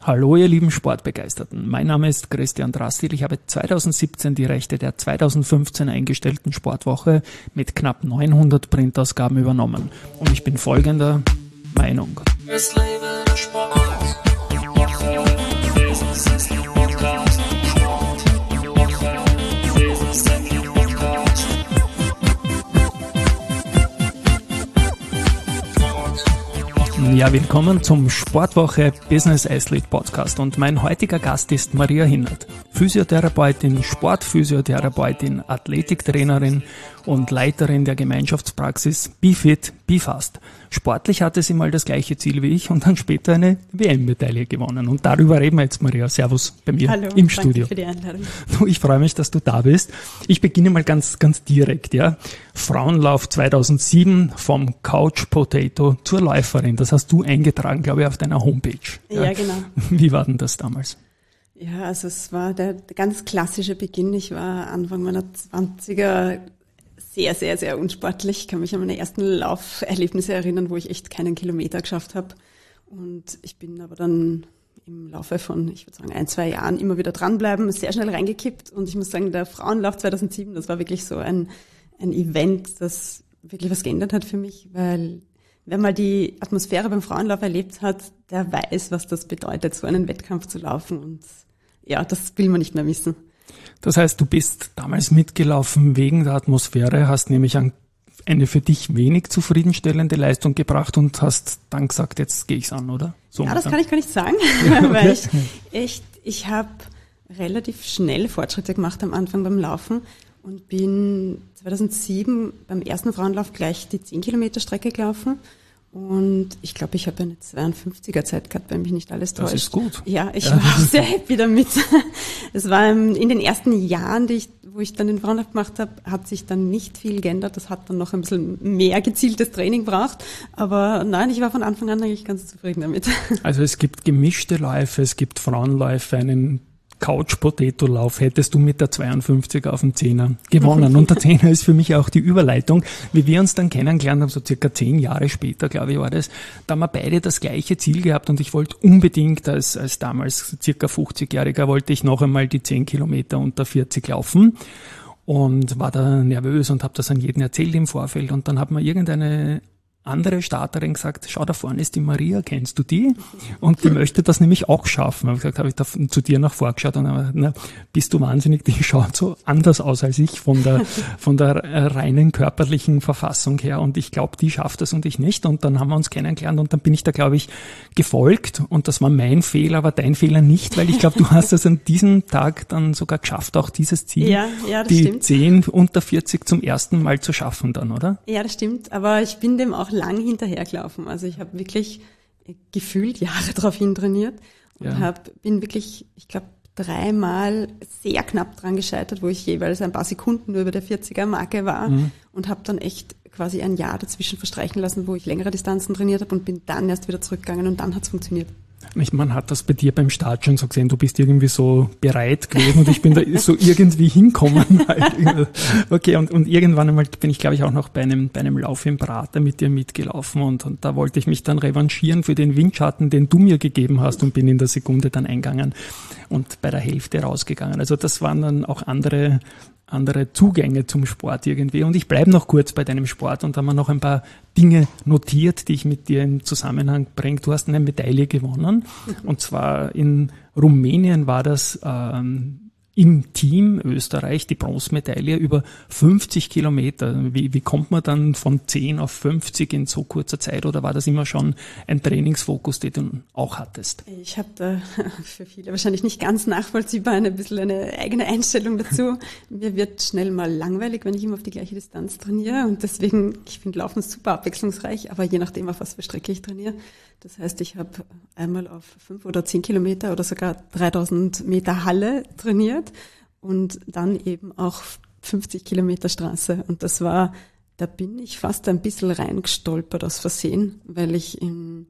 Hallo ihr lieben Sportbegeisterten, mein Name ist Christian Drastil. Ich habe 2017 die Rechte der 2015 eingestellten Sportwoche mit knapp 900 Printausgaben übernommen und ich bin folgender Meinung. Es lebe der Sport. Ja, willkommen zum Sportwoche Business Athlete Podcast und mein heutiger Gast ist Maria Hinnert, Physiotherapeutin, Sportphysiotherapeutin, Athletiktrainerin und Leiterin der Gemeinschaftspraxis BeFit, BeFast. Sportlich hatte sie mal das gleiche Ziel wie ich und dann später eine WM-Medaille gewonnen. Und darüber reden wir jetzt, Maria. Servus bei mir im Studio. Danke für die Einladung. Ich freue mich, dass du da bist. Ich beginne mal ganz direkt, ja. Frauenlauf 2007 vom Couch Potato zur Läuferin. Das hast du eingetragen, glaube ich, auf deiner Homepage. Ja, genau. Wie war denn das damals? Ja, also es war der ganz klassische Beginn. Ich war Anfang meiner 20er sehr, sehr, sehr unsportlich. Ich kann mich an meine ersten Lauferlebnisse erinnern, wo ich echt keinen Kilometer geschafft habe. Und ich bin aber dann im Laufe von, ich würde sagen, 1-2 Jahren immer wieder dranbleiben, sehr schnell reingekippt. Und ich muss sagen, der Frauenlauf 2007, das war wirklich so ein Event, das wirklich was geändert hat für mich, weil wer mal die Atmosphäre beim Frauenlauf erlebt hat, der weiß, was das bedeutet, so einen Wettkampf zu laufen. Und ja, das will man nicht mehr missen. Das heißt, du bist damals mitgelaufen wegen der Atmosphäre, hast nämlich eine für dich wenig zufriedenstellende Leistung gebracht und hast dann gesagt, jetzt gehe ich's an, oder? So ja, das kann ich gar nicht sagen, weil ich habe relativ schnell Fortschritte gemacht am Anfang beim Laufen und bin 2007 beim ersten Frauenlauf gleich die 10-Kilometer-Strecke gelaufen. Und ich glaube, ich habe eine 52er Zeit gehabt, wenn mich nicht alles täuscht. Das ist gut. Ja, ich war auch sehr happy damit. Es war in den ersten Jahren, wo ich dann den Frauenlauf gemacht habe, hat sich dann nicht viel geändert. Das hat dann noch ein bisschen mehr gezieltes Training gebraucht. Aber nein, ich war von Anfang an eigentlich ganz zufrieden damit. Also es gibt gemischte Läufe, es gibt Frauenläufe, einen Couch-Potato-Lauf hättest du mit der 52 auf dem 10er gewonnen. Und der 10er ist für mich auch die Überleitung. Wie wir uns dann kennengelernt haben, so circa 10 Jahre später, glaube ich, war das, da haben wir beide das gleiche Ziel gehabt und ich wollte unbedingt als damals circa 50-Jähriger wollte ich noch einmal die 10 Kilometer unter 40 laufen und war da nervös und habe das an jeden erzählt im Vorfeld und dann hat mir irgendeine andere Starterin gesagt, schau, da vorne ist die Maria, kennst du die? Und die möchte das nämlich auch schaffen. Habe gesagt, habe ich da zu dir noch vorgeschaut und habe gesagt, bist du wahnsinnig, die schaut so anders aus als ich von der reinen körperlichen Verfassung her und ich glaube, die schafft das und ich nicht und dann haben wir uns kennengelernt und dann bin ich da, glaube ich, gefolgt und das war mein Fehler, aber dein Fehler nicht, weil ich glaube, du hast es an diesem Tag dann sogar geschafft, auch dieses Ziel, ja, das die stimmt. 10 unter 40 zum ersten Mal zu schaffen dann, oder? Ja, das stimmt, aber ich bin dem auch lang hinterhergelaufen. Also ich habe wirklich gefühlt Jahre darauf hin trainiert und bin wirklich, ich glaube, 3-mal sehr knapp dran gescheitert, wo ich jeweils ein paar Sekunden nur über der 40er-Marke war und habe dann echt quasi ein Jahr dazwischen verstreichen lassen, wo ich längere Distanzen trainiert habe und bin dann erst wieder zurückgegangen und dann hat es funktioniert. Man hat das bei dir beim Start schon so gesehen, du bist irgendwie so bereit gewesen und ich bin da so irgendwie hinkommen. Halt. Okay, und irgendwann einmal bin ich, glaube ich, auch noch bei einem Lauf im Prater mit dir mitgelaufen und da wollte ich mich dann revanchieren für den Windschatten, den du mir gegeben hast und bin in der Sekunde dann eingegangen und bei der Hälfte rausgegangen. Also das waren dann auch andere Zugänge zum Sport irgendwie. Und ich bleibe noch kurz bei deinem Sport und da haben wir noch ein paar Dinge notiert, die ich mit dir im Zusammenhang bringe. Du hast eine Medaille gewonnen und zwar in Rumänien war das im Team Österreich die Bronzemedaille über 50 Kilometer. Wie kommt man dann von 10 auf 50 in so kurzer Zeit oder war das immer schon ein Trainingsfokus, den du auch hattest? Ich habe da für viele wahrscheinlich nicht ganz nachvollziehbar ein bisschen eine eigene Einstellung dazu. Mir wird schnell mal langweilig, wenn ich immer auf die gleiche Distanz trainiere und deswegen, ich finde Laufen super abwechslungsreich, aber je nachdem, auf was für Strecke ich trainiere. Das heißt, ich habe einmal auf 5 oder 10 Kilometer oder sogar 3000 Meter Halle trainiert und dann eben auch 50 Kilometer Straße. Und da bin ich fast ein bisschen reingestolpert aus Versehen, weil ich im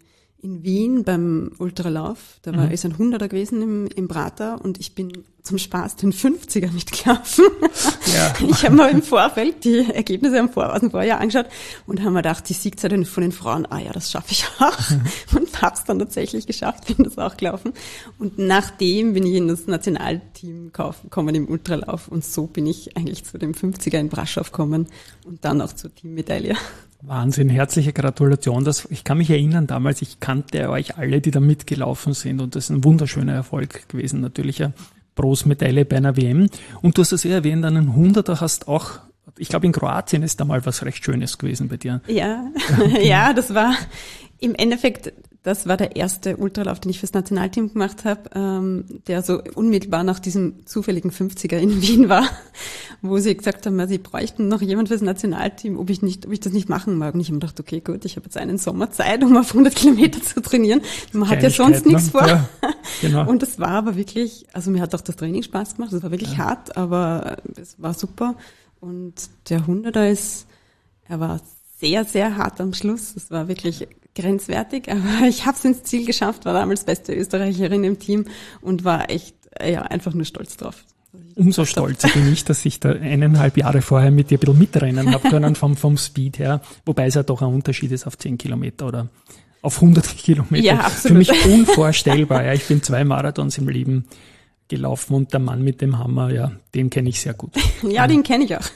in Wien beim Ultralauf. Da ist ein 100er gewesen im Prater und ich bin zum Spaß den 50er mitgelaufen. Ja. Ich habe mir im Vorfeld die Ergebnisse aus dem Vorjahr angeschaut und habe mir gedacht, die Siegzeit von den Frauen, das schaffe ich auch. Und habe es dann tatsächlich geschafft, bin das auch gelaufen. Und nachdem bin ich in das Nationalteam gekommen im Ultralauf und so bin ich eigentlich zu dem 50er in Braschow gekommen und dann auch zur Teammedaille. Wahnsinn, herzliche Gratulation. Ich kann mich erinnern damals, ich kannte euch alle, die da mitgelaufen sind und das ist ein wunderschöner Erfolg gewesen, natürlich eine Bronzemedaille bei einer WM. Und du hast es ja erwähnt, einen 100er hast auch, ich glaube in Kroatien ist da mal was recht Schönes gewesen bei dir. Ja, ja, das war im Endeffekt, das war der erste Ultralauf, den ich fürs Nationalteam gemacht habe, der so unmittelbar nach diesem zufälligen 50er in Wien war, wo sie gesagt haben, sie bräuchten noch jemand fürs Nationalteam, ob ich das nicht machen mag. Und ich habe mir gedacht, okay, gut, ich habe jetzt einen Sommer Zeit, um auf 100 Kilometer zu trainieren. Man hat ja sonst nichts vor. Ja, genau. Und das war aber wirklich, also mir hat auch das Training Spaß gemacht, das war wirklich hart, aber es war super. Und der 100er er war sehr, sehr hart am Schluss. Es war wirklich grenzwertig, aber ich habe es ins Ziel geschafft, war damals beste Österreicherin im Team und war echt einfach nur stolz drauf. Umso stolzer bin ich, dass ich da 1,5 Jahre vorher mit dir ein bisschen mitrennen habe können vom Speed her, wobei es ja doch ein Unterschied ist auf 10 Kilometer oder auf 100 Kilometer. Ja, absolut. Für mich unvorstellbar. Ja, ich bin 2 Marathons im Leben gelaufen und der Mann mit dem Hammer, ja, den kenne ich sehr gut. Ja, den kenne ich auch.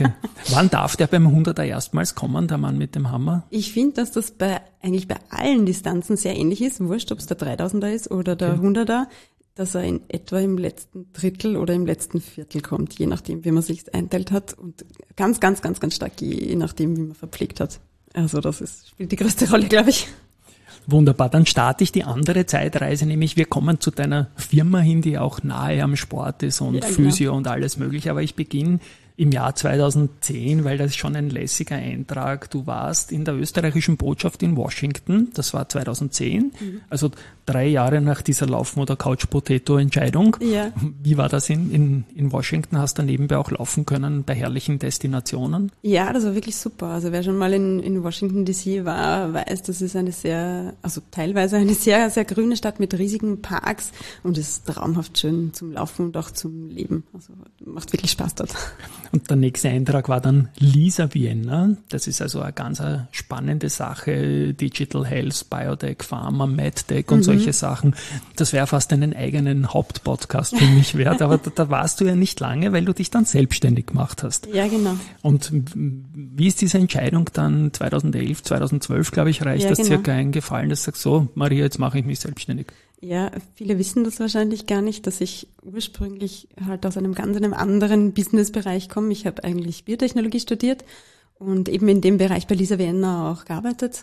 Wann darf der beim 100er erstmals kommen, der Mann mit dem Hammer? Ich finde, dass das eigentlich bei allen Distanzen sehr ähnlich ist. Wurscht, ob es der 3000er ist oder der 100er, dass er in etwa im letzten Drittel oder im letzten Viertel kommt, je nachdem, wie man sich einteilt hat und ganz, ganz, ganz, ganz stark je nachdem, wie man verpflegt hat. Also spielt die größte Rolle, glaube ich. Wunderbar, dann starte ich die andere Zeitreise, nämlich wir kommen zu deiner Firma hin, die auch nahe am Sport ist und Physio und alles mögliche, aber ich beginne im Jahr 2010, weil das ist schon ein lässiger Eintrag. Du warst in der österreichischen Botschaft in Washington, das war 2010, also 3 Jahre nach dieser Laufen- oder Couch-Potato-Entscheidung. Ja. Wie war das in Washington? Hast du nebenbei auch laufen können bei herrlichen Destinationen? Ja, das war wirklich super. Also wer schon mal in Washington DC war, weiß, das ist teilweise eine sehr, sehr grüne Stadt mit riesigen Parks und es ist traumhaft schön zum Laufen und auch zum Leben. Also macht wirklich Spaß dort. Und der nächste Eintrag war dann Lisa Vienna. Das ist also eine ganz spannende Sache. Digital Health, Biotech, Pharma, MedTech und solche Sachen. Das wäre fast einen eigenen Hauptpodcast für mich wert. Aber da warst du ja nicht lange, weil du dich dann selbstständig gemacht hast. Ja, genau. Und wie ist diese Entscheidung dann 2011, 2012, glaube ich, reicht das circa eingefallen, dass du sagst, so, Maria, jetzt mache ich mich selbstständig? Ja, viele wissen das wahrscheinlich gar nicht, dass ich ursprünglich halt aus einem ganz anderen Businessbereich komme. Ich habe eigentlich Biotechnologie studiert und eben in dem Bereich bei Lisa Vienna auch gearbeitet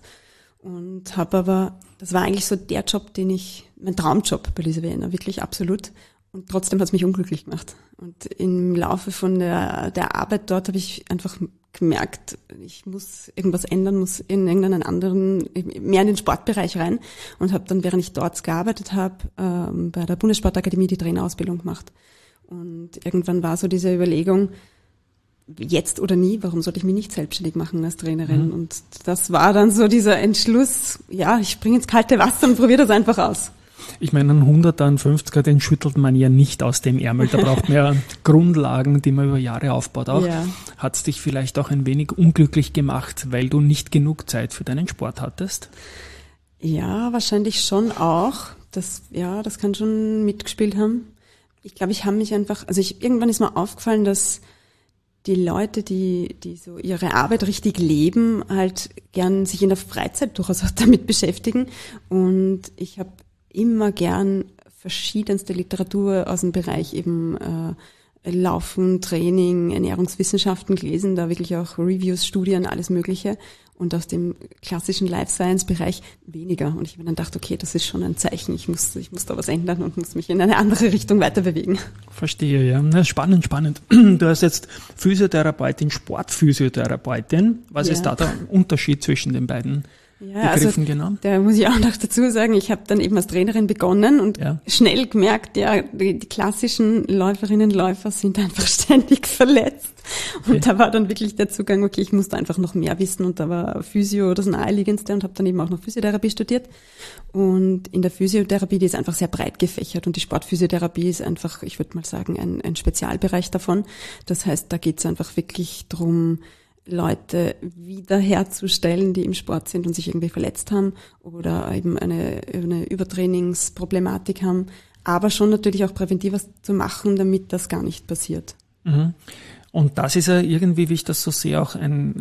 und habe aber, das war eigentlich so der Job, mein Traumjob bei Lisa Vienna, wirklich absolut. Und trotzdem hat es mich unglücklich gemacht. Und im Laufe von der Arbeit dort habe ich einfach gemerkt, ich muss irgendwas ändern, muss in irgendeinen anderen, mehr in den Sportbereich rein und habe dann, während ich dort gearbeitet habe, bei der Bundessportakademie die Trainerausbildung gemacht. Und irgendwann war so diese Überlegung, jetzt oder nie, warum sollte ich mich nicht selbstständig machen als Trainerin? Und das war dann so dieser Entschluss, ja, ich springe ins kalte Wasser und probiere das einfach aus. Ich meine, einen 100er, einen 50er, den schüttelt man ja nicht aus dem Ärmel. Da braucht man ja Grundlagen, die man über Jahre aufbaut auch. Ja. Hat es dich vielleicht auch ein wenig unglücklich gemacht, weil du nicht genug Zeit für deinen Sport hattest? Ja, wahrscheinlich schon auch. Das kann schon mitgespielt haben. Ich glaube, irgendwann ist mir aufgefallen, dass die Leute, die so ihre Arbeit richtig leben, halt gern sich in der Freizeit durchaus auch damit beschäftigen. Und ich habe immer gern verschiedenste Literatur aus dem Bereich eben Laufen, Training, Ernährungswissenschaften gelesen, da wirklich auch Reviews, Studien, alles Mögliche. Und aus dem klassischen Life Science Bereich weniger. Und ich habe mir dann gedacht, okay, das ist schon ein Zeichen, ich muss da was ändern und muss mich in eine andere Richtung weiter bewegen. Verstehe, ja. Na, spannend. Du hast jetzt Physiotherapeutin, Sportphysiotherapeutin. Was ist da der Unterschied zwischen den beiden? Begriffen genannt? Da muss ich auch noch dazu sagen, ich habe dann eben als Trainerin begonnen und schnell gemerkt, die klassischen Läuferinnen und Läufer sind einfach ständig verletzt. Und da war dann wirklich der Zugang, okay, ich musste einfach noch mehr wissen, und da war Physio das Naheliegendste, und habe dann eben auch noch Physiotherapie studiert. Und in der Physiotherapie, die ist einfach sehr breit gefächert, und die Sportphysiotherapie ist einfach, ich würde mal sagen, ein Spezialbereich davon. Das heißt, da geht es einfach wirklich drum, Leute wiederherzustellen, die im Sport sind und sich irgendwie verletzt haben oder eben eine Übertrainingsproblematik haben, aber schon natürlich auch präventiv was zu machen, damit das gar nicht passiert. Mhm. Und das ist ja irgendwie, wie ich das so sehe, auch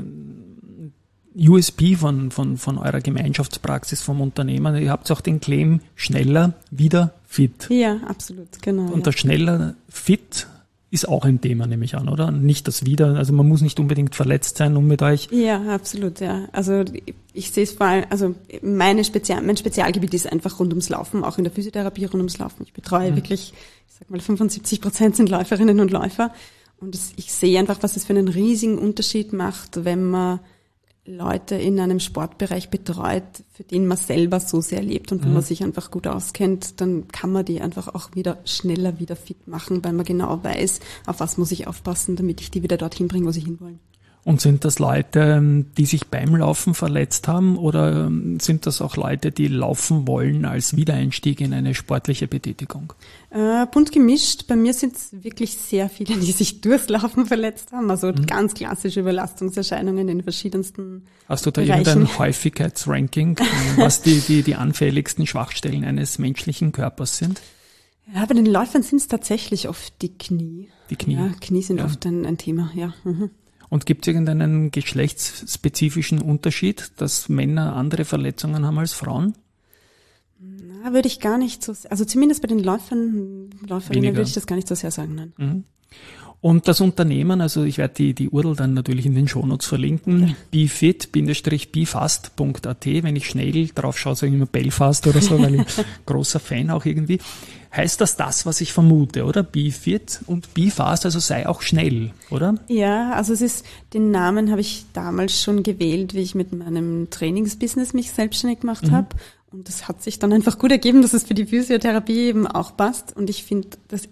ein USP von eurer Gemeinschaftspraxis, vom Unternehmen. Ihr habt auch den Claim schneller, wieder fit. Ja, absolut, genau. Und das schneller fit ist auch ein Thema, nehme ich an, oder? Nicht das wieder, also man muss nicht unbedingt verletzt sein, um mit euch. Ja, absolut, ja. Also ich sehe es vor allem, also mein Spezialgebiet ist einfach rund ums Laufen, auch in der Physiotherapie rund ums Laufen. Ich betreue wirklich, ich sag mal 75% sind Läuferinnen und Läufer. Und ich sehe einfach, was es für einen riesigen Unterschied macht, wenn man Leute in einem Sportbereich betreut, für den man selber so sehr lebt und wo man sich einfach gut auskennt, dann kann man die einfach auch schneller wieder fit machen, weil man genau weiß, auf was muss ich aufpassen, damit ich die wieder dorthin bringe, wo sie hinwollen. Und sind das Leute, die sich beim Laufen verletzt haben, oder sind das auch Leute, die laufen wollen als Wiedereinstieg in eine sportliche Betätigung? Bunt gemischt. Bei mir sind es wirklich sehr viele, die sich durchs Laufen verletzt haben. Also ganz klassische Überlastungserscheinungen in verschiedensten Hast du da Bereichen. irgendein Häufigkeitsranking, was die anfälligsten Schwachstellen eines menschlichen Körpers sind? Ja, bei den Läufern sind es tatsächlich oft die Knie. Die Knie? Ja, Knie sind oft ein Thema, ja. Mhm. Und gibt es irgendeinen geschlechtsspezifischen Unterschied, dass Männer andere Verletzungen haben als Frauen? Na, würde ich gar nicht so, also zumindest bei den Läuferinnen würde ich das gar nicht so sehr sagen, nein. Mhm. Und das Unternehmen, also ich werde die URL dann natürlich in den Shownotes verlinken, befit-bfast.at, wenn ich schnell drauf schaue, sage ich immer Belfast oder so, weil ich großer Fan auch irgendwie. Heißt das, was ich vermute, oder? BeFit und BeFast, also sei auch schnell, oder? Ja, also den Namen habe ich damals schon gewählt, wie ich mit meinem Trainingsbusiness mich selbstständig gemacht habe. Und das hat sich dann einfach gut ergeben, dass es für die Physiotherapie eben auch passt. Und ich finde,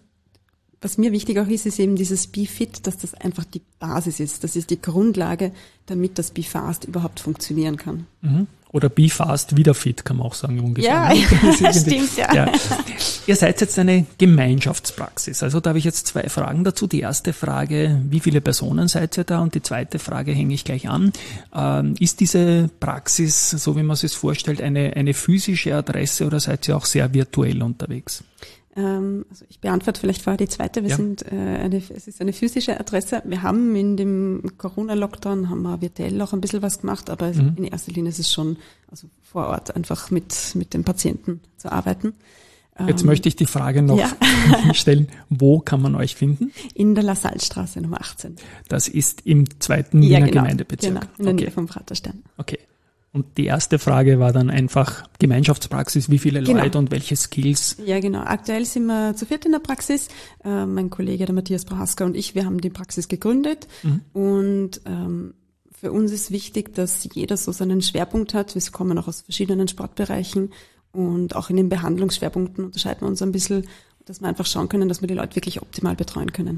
was mir wichtig auch ist eben dieses BeFit, dass das einfach die Basis ist. Das ist die Grundlage, damit das BeFast überhaupt funktionieren kann. Mhm. Oder BeFast wieder fit, kann man auch sagen ungefähr. Ja, stimmt, ja. Ihr seid jetzt eine Gemeinschaftspraxis. Also da habe ich jetzt 2 Fragen dazu. Die erste Frage, wie viele Personen seid ihr da? Und die zweite Frage hänge ich gleich an. Ist diese Praxis, so wie man sich es vorstellt, eine physische Adresse, oder seid ihr auch sehr virtuell unterwegs? Also ich beantworte vielleicht vorher die zweite. Es ist eine physische Adresse. Wir haben in dem Corona-Lockdown virtuell auch ein bisschen was gemacht, aber in erster Linie ist es schon vor Ort einfach mit dem Patienten zu arbeiten. Jetzt möchte ich die Frage noch stellen, wo kann man euch finden? In der LaSalle-Straße Nummer 18. Das ist im 2. Wiener Gemeindebezirk. Genau, in der Nähe vom Praterstern. Okay. Und die erste Frage war dann einfach Gemeinschaftspraxis, wie viele Leute und welche Skills? Ja, genau. Aktuell sind wir zu 4 in der Praxis. Mein Kollege, der Matthias Prohaska, und ich, wir haben die Praxis gegründet. Und für uns ist wichtig, dass jeder so seinen Schwerpunkt hat. Wir kommen auch aus verschiedenen Sportbereichen, und auch in den Behandlungsschwerpunkten unterscheiden wir uns ein bisschen, dass wir einfach schauen können, dass wir die Leute wirklich optimal betreuen können.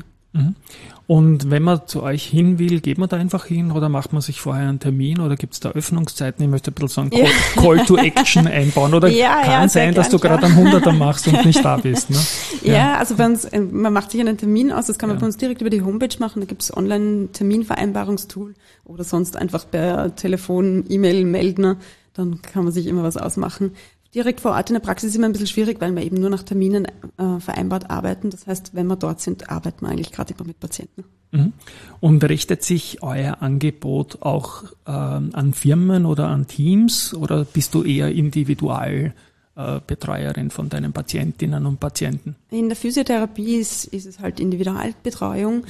Und wenn man zu euch hin will, geht man da einfach hin, oder macht man sich vorher einen Termin, oder gibt es da Öffnungszeiten? Ich möchte ein bisschen sagen, Call to Action einbauen, oder kann sein, dass du gerade einen 100er machst und nicht da bist. Ne? Ja, also bei uns, man macht sich einen Termin aus, das kann man bei uns direkt über die Homepage machen, da gibt es Online-Terminvereinbarungstool oder sonst einfach per Telefon, E-Mail melden, dann kann man sich immer was ausmachen. Direkt vor Ort in der Praxis ist immer ein bisschen schwierig, weil wir eben nur nach Terminen vereinbart arbeiten. Das heißt, wenn wir dort sind, arbeiten wir eigentlich gerade immer mit Patienten. Und richtet sich euer Angebot auch an Firmen oder an Teams, oder bist du eher Individualbetreuerin von deinen Patientinnen und Patienten? In der Physiotherapie ist es halt Individualbetreuung.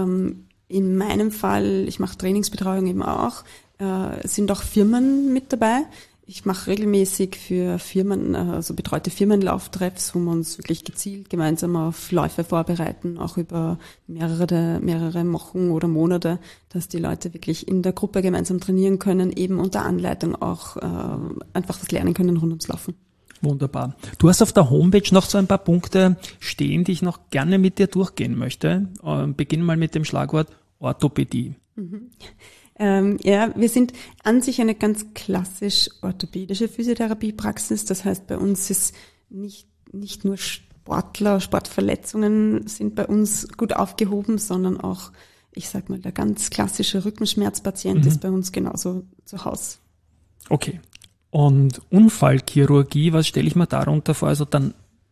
In meinem Fall, ich mache Trainingsbetreuung eben auch, sind auch Firmen mit dabei. Ich mache regelmäßig für Firmen, also betreute Firmenlauftreffs, wo wir uns wirklich gezielt gemeinsam auf Läufe vorbereiten, auch über mehrere Wochen oder Monate, dass die Leute wirklich in der Gruppe gemeinsam trainieren können, eben unter Anleitung auch einfach was lernen können rund ums Laufen. Wunderbar. Du hast auf der Homepage noch so ein paar Punkte stehen, die ich noch gerne mit dir durchgehen möchte. Beginnen mal mit dem Schlagwort Orthopädie. Wir sind an sich eine ganz klassisch orthopädische Physiotherapiepraxis. Das heißt, bei uns ist nicht nur Sportverletzungen sind bei uns gut aufgehoben, sondern auch, ich sag mal, der ganz klassische Rückenschmerzpatient ist bei uns genauso zu Hause. Okay. Und Unfallchirurgie, was stelle ich mir darunter vor? Also dann,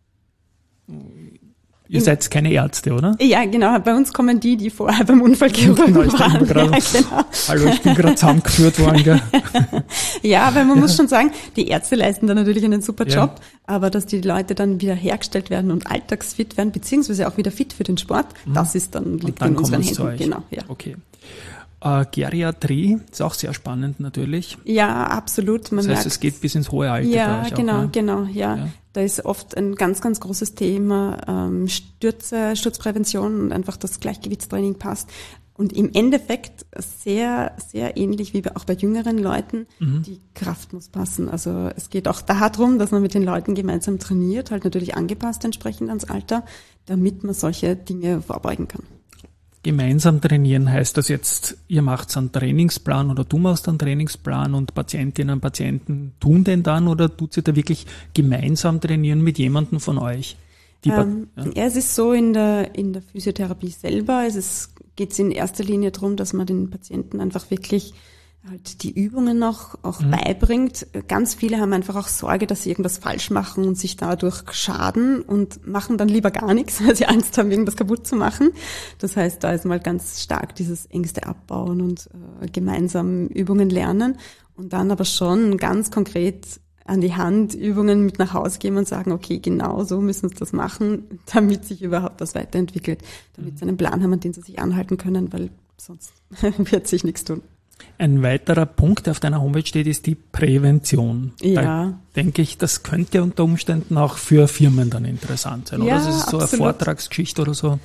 ihr seid keine Ärzte, oder? Ja, genau. Bei uns kommen die vorher beim Unfallchirurgen waren. Genau. Hallo, ich bin gerade zusammengeführt worden. Gell? Ja, weil man muss schon sagen, die Ärzte leisten da natürlich einen super Job, aber dass die Leute dann wieder hergestellt werden und alltagsfit werden, beziehungsweise auch wieder fit für den Sport, das ist dann, liegt in unseren Händen. Genau, ja. Okay. Geriatrie ist auch sehr spannend natürlich. Ja, absolut. Das heißt, es geht bis ins hohe Alter. Ja, genau. Da ist oft ein ganz, ganz großes Thema Sturzprävention und einfach das Gleichgewichtstraining passt. Und im Endeffekt sehr, sehr ähnlich wie auch bei jüngeren Leuten, die Kraft muss passen. Also es geht auch darum, dass man mit den Leuten gemeinsam trainiert, halt natürlich angepasst entsprechend ans Alter, damit man solche Dinge vorbeugen kann. Gemeinsam trainieren heißt das jetzt, ihr macht einen Trainingsplan oder du machst einen Trainingsplan und Patientinnen und Patienten tun den dann oder tut sie da wirklich gemeinsam trainieren mit jemandem von euch? Es ist so in der Physiotherapie selber, geht es in erster Linie darum, dass man den Patienten einfach wirklich halt die Übungen noch auch beibringt. Ganz viele haben einfach auch Sorge, dass sie irgendwas falsch machen und sich dadurch schaden und machen dann lieber gar nichts, weil sie Angst haben, irgendwas kaputt zu machen. Das heißt, da ist mal ganz stark dieses Ängste abbauen und gemeinsam Übungen lernen und dann aber schon ganz konkret an die Hand Übungen mit nach Hause geben und sagen, okay, genau so müssen wir das machen, damit sich überhaupt was weiterentwickelt, damit sie einen Plan haben, an den sie sich anhalten können, weil sonst wird sich nichts tun. Ein weiterer Punkt, der auf deiner Homepage steht, ist die Prävention. Ja. Da denke ich, das könnte unter Umständen auch für Firmen dann interessant sein, oder? Ja, Das ist so absolut. eine Vortragsgeschichte oder so.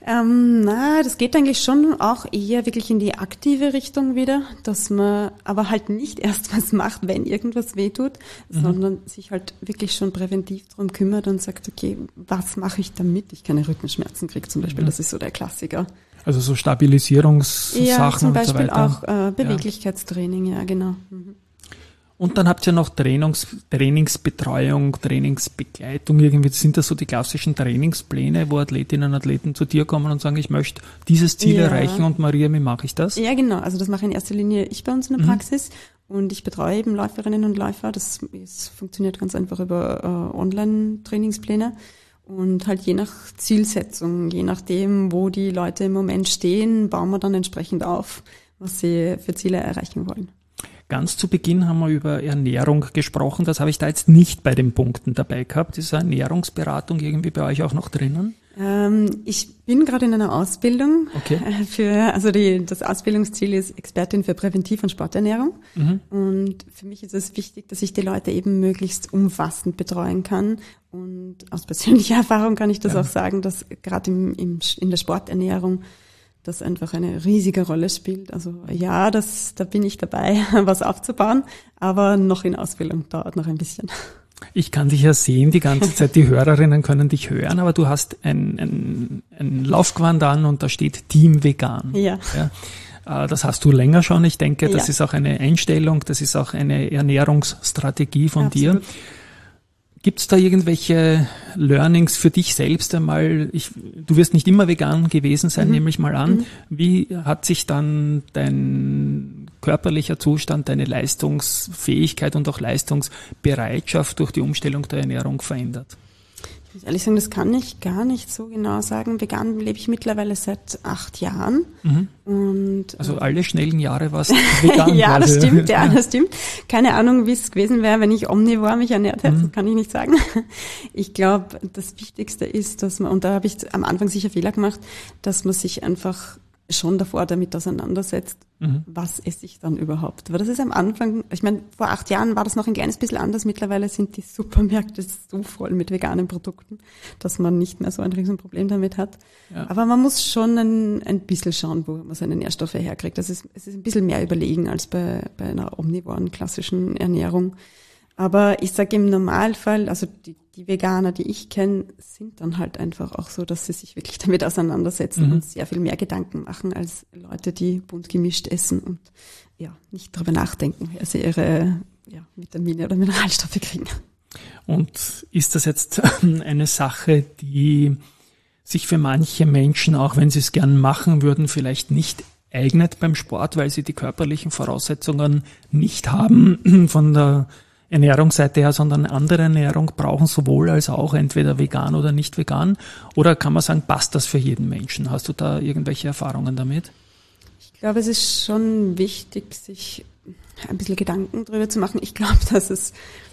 Das geht eigentlich schon auch eher wirklich in die aktive Richtung wieder, dass man aber halt nicht erst was macht, wenn irgendwas wehtut, sondern sich halt wirklich schon präventiv drum kümmert und sagt, okay, was mache ich damit ich keine Rückenschmerzen kriege zum Beispiel, das ist so der Klassiker. Also so Stabilisierungssachen ja, zum und so Beispiel weiter. Auch Beweglichkeitstraining, ja genau. Und dann habt ihr noch Trainingsbetreuung, Trainingsbegleitung. Irgendwie sind das so die klassischen Trainingspläne, wo Athletinnen und Athleten zu dir kommen und sagen, ich möchte dieses Ziel erreichen und Maria, wie mache ich das? Ja, genau. Also das mache in erster Linie ich bei uns in der Praxis und ich betreue eben Läuferinnen und Läufer. Das funktioniert ganz einfach über Online-Trainingspläne und halt je nach Zielsetzung, je nachdem, wo die Leute im Moment stehen, bauen wir dann entsprechend auf, was sie für Ziele erreichen wollen. Ganz zu Beginn haben wir über Ernährung gesprochen. Das habe ich da jetzt nicht bei den Punkten dabei gehabt. Ist Ernährungsberatung irgendwie bei euch auch noch drinnen? Ich bin gerade in einer Ausbildung. Okay. Das Ausbildungsziel ist Expertin für Präventiv- und Sporternährung. Und für mich ist es wichtig, dass ich die Leute eben möglichst umfassend betreuen kann. Und aus persönlicher Erfahrung kann ich das auch sagen, dass gerade in der Sporternährung das einfach eine riesige Rolle spielt. Also ja, da bin ich dabei, was aufzubauen, aber noch in Ausbildung, dauert noch ein bisschen. Ich kann dich ja sehen, die ganze Zeit, die Hörerinnen können dich hören, aber du hast ein Laufgewand an und da steht Team Vegan. Ja. Das hast du länger schon. Ich denke, das ist auch eine Einstellung, das ist auch eine Ernährungsstrategie von dir. Gibt es da irgendwelche Learnings für dich selbst einmal? Du wirst nicht immer vegan gewesen sein, nehme ich mal an. Wie hat sich dann dein körperlicher Zustand, deine Leistungsfähigkeit und auch Leistungsbereitschaft durch die Umstellung der Ernährung verändert? Ich muss ehrlich sagen, das kann ich gar nicht so genau sagen. Vegan lebe ich mittlerweile seit 8 Jahren. Und, also alle schnellen Jahre warst du vegan. Ja, das stimmt, das stimmt. Keine Ahnung, wie es gewesen wäre, wenn ich omnivor mich ernährt hätte, das kann ich nicht sagen. Ich glaube, das Wichtigste ist, dass man, und da habe ich am Anfang sicher Fehler gemacht, dass man sich einfach schon davor damit auseinandersetzt, was esse ich dann überhaupt. Aber das ist am Anfang, ich meine, vor 8 Jahren war das noch ein kleines bisschen anders. Mittlerweile sind die Supermärkte so voll mit veganen Produkten, dass man nicht mehr so ein Riesenproblem damit hat. Ja. Aber man muss schon ein bisschen schauen, wo man seine Nährstoffe herkriegt. Es ist ein bisschen mehr überlegen als bei einer omnivoren klassischen Ernährung. Aber ich sage im Normalfall, also die Veganer, die ich kenne, sind dann halt einfach auch so, dass sie sich wirklich damit auseinandersetzen und sehr viel mehr Gedanken machen als Leute, die bunt gemischt essen und ja nicht darüber nachdenken, wer sie ihre Vitamine oder Mineralstoffe kriegen. Und ist das jetzt eine Sache, die sich für manche Menschen, auch wenn sie es gern machen würden, vielleicht nicht eignet beim Sport, weil sie die körperlichen Voraussetzungen nicht haben von der Ernährungsseite her, sondern andere Ernährung brauchen, sowohl als auch entweder vegan oder nicht vegan? Oder kann man sagen, passt das für jeden Menschen? Hast du da irgendwelche Erfahrungen damit? Ich glaube, es ist schon wichtig, sich ein bisschen Gedanken darüber zu machen. Ich glaube, dass es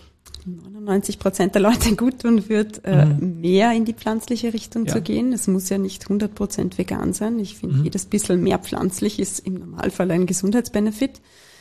99% der Leute gut tun wird, mehr in die pflanzliche Richtung zu gehen. Es muss ja nicht 100% vegan sein. Ich finde, jedes bisschen mehr pflanzlich ist im Normalfall ein Gesundheitsbenefit.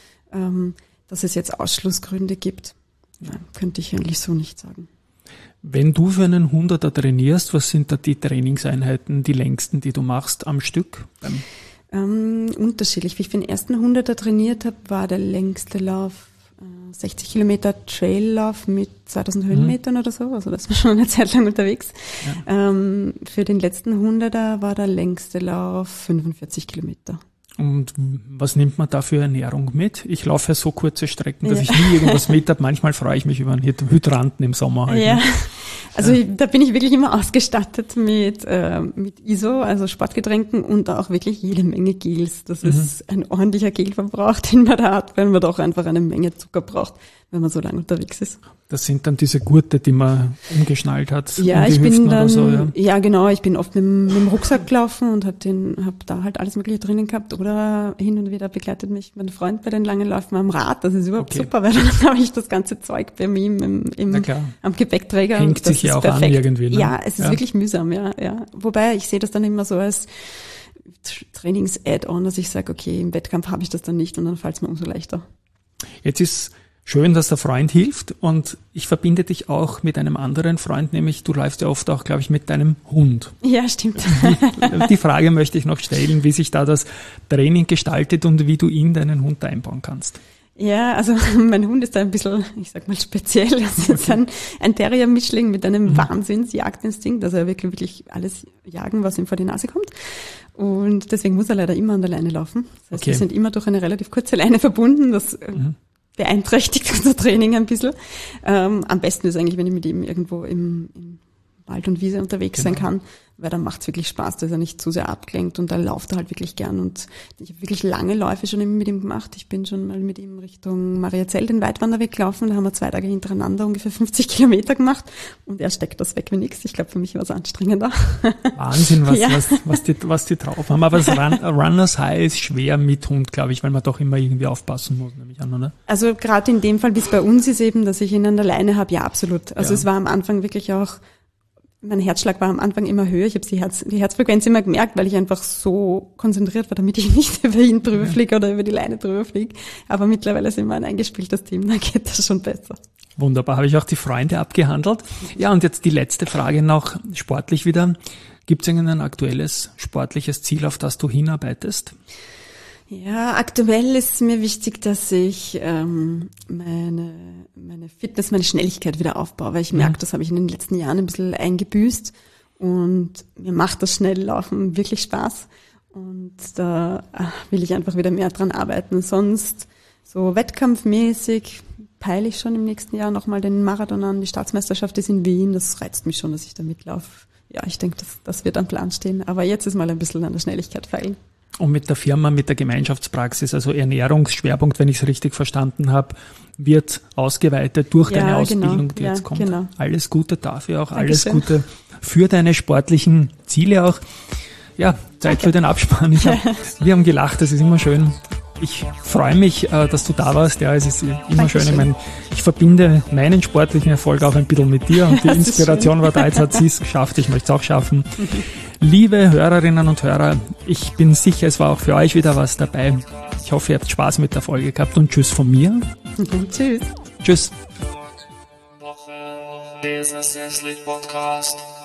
Dass es jetzt Ausschlussgründe gibt, könnte ich eigentlich so nicht sagen. Wenn du für einen 100er trainierst, was sind da die Trainingseinheiten, die längsten, die du machst am Stück? Unterschiedlich. Wie ich für den ersten 100er trainiert habe, war der längste Lauf 60 Kilometer Traillauf mit 2000 Höhenmetern oder so. Also das war schon eine Zeit lang unterwegs. Ja. Für den letzten 100er war der längste Lauf 45 Kilometer. Und was nimmt man da für Ernährung mit? Ich laufe ja so kurze Strecken, dass ich nie irgendwas mit habe. Manchmal freue ich mich über einen Hydranten im Sommer. Halt, ja, also da bin ich wirklich immer ausgestattet mit ISO, also Sportgetränken und auch wirklich jede Menge Gels. Das ist ein ordentlicher Gelverbrauch, den man da hat, weil man doch einfach eine Menge Zucker braucht, wenn man so lange unterwegs ist. Das sind dann diese Gurte, die man umgeschnallt hat. Ja, ich bin dann, so, ja genau, ich bin oft mit dem Rucksack gelaufen und hab da halt alles Mögliche drinnen gehabt. Oder hin und wieder begleitet mich mein Freund bei den langen Läufen am Rad. Das ist überhaupt super, weil dann habe ich das ganze Zeug bei ihm am Gepäckträger. Hängt sich ja auch perfekt an irgendwie. Ne? Ja, es ist wirklich mühsam, ja. Wobei ich sehe das dann immer so als Trainings-Add-on, dass ich sage, okay, im Wettkampf habe ich das dann nicht und dann fällt es mir umso leichter. Jetzt ist schön, dass der Freund hilft und ich verbinde dich auch mit einem anderen Freund, nämlich du läufst ja oft auch, glaube ich, mit deinem Hund. Ja, stimmt. Die Frage möchte ich noch stellen, wie sich da das Training gestaltet und wie du deinen Hund einbauen kannst. Ja, also mein Hund ist da ein bisschen, ich sag mal, speziell. Das ist ein Terrier-Mischling mit einem Wahnsinns-Jagdinstinkt, also er will wirklich alles jagen, was ihm vor die Nase kommt. Und deswegen muss er leider immer an der Leine laufen. Das heißt, wir sind immer durch eine relativ kurze Leine verbunden, das beeinträchtigt unser Training ein bisschen. Am besten ist eigentlich, wenn ich mit ihm irgendwo im Wald und Wiese unterwegs sein kann, weil dann macht's wirklich Spaß, da ist er nicht zu sehr abgelenkt und da lauft er halt wirklich gern und ich habe wirklich lange Läufe schon mit ihm gemacht. Ich bin schon mal mit ihm Richtung Mariazell den Weitwanderweg gelaufen, da haben wir 2 Tage hintereinander ungefähr 50 Kilometer gemacht und er steckt das weg wie nix. Ich glaube, für mich war es anstrengender. Wahnsinn, was die drauf haben. Aber das Runners High ist schwer mit Hund, glaube ich, weil man doch immer irgendwie aufpassen muss, nehme ich an, oder? Also gerade in dem Fall, wie es bei uns ist eben, dass ich ihn an der Leine habe, ja absolut. Also es war am Anfang wirklich auch, mein Herzschlag war am Anfang immer höher. Ich habe die Herzfrequenz immer gemerkt, weil ich einfach so konzentriert war, damit ich nicht über ihn drüber fliege oder über die Leine drüber fliege. Aber mittlerweile sind wir ein eingespieltes Team, dann geht das schon besser. Wunderbar, habe ich auch die Freunde abgehandelt. Ja, und jetzt die letzte Frage noch sportlich wieder. Gibt es irgendein aktuelles sportliches Ziel, auf das du hinarbeitest? Ja, aktuell ist mir wichtig, dass ich meine Fitness, meine Schnelligkeit wieder aufbaue, weil ich merke, das habe ich in den letzten Jahren ein bisschen eingebüßt und mir macht das Schnelllaufen wirklich Spaß und da will ich einfach wieder mehr dran arbeiten. Sonst so wettkampfmäßig peile ich schon im nächsten Jahr nochmal den Marathon an, die Staatsmeisterschaft ist in Wien, das reizt mich schon, dass ich da mitlaufe. Ja, ich denke, das wird am Plan stehen, aber jetzt ist mal ein bisschen an der Schnelligkeit feilen. Und mit der Firma, mit der Gemeinschaftspraxis, also Ernährungsschwerpunkt, wenn ich es richtig verstanden habe, wird ausgeweitet durch deine Ausbildung, die jetzt kommt. Genau. Alles Gute dafür auch, Dankeschön. Alles Gute für deine sportlichen Ziele auch. Ja, Zeit für den Abspann. Wir haben gelacht, das ist immer schön. Ich freue mich, dass du da warst. Ja, es ist immer Dankeschön. Schön. Ich meine, ich verbinde meinen sportlichen Erfolg auch ein bisschen mit dir und die Inspiration war da. Jetzt hat sie es geschafft. Ich möchte es auch schaffen. Liebe Hörerinnen und Hörer, ich bin sicher, es war auch für euch wieder was dabei. Ich hoffe, ihr habt Spaß mit der Folge gehabt und tschüss von mir. Tschüss. Tschüss. Dieses Podcast.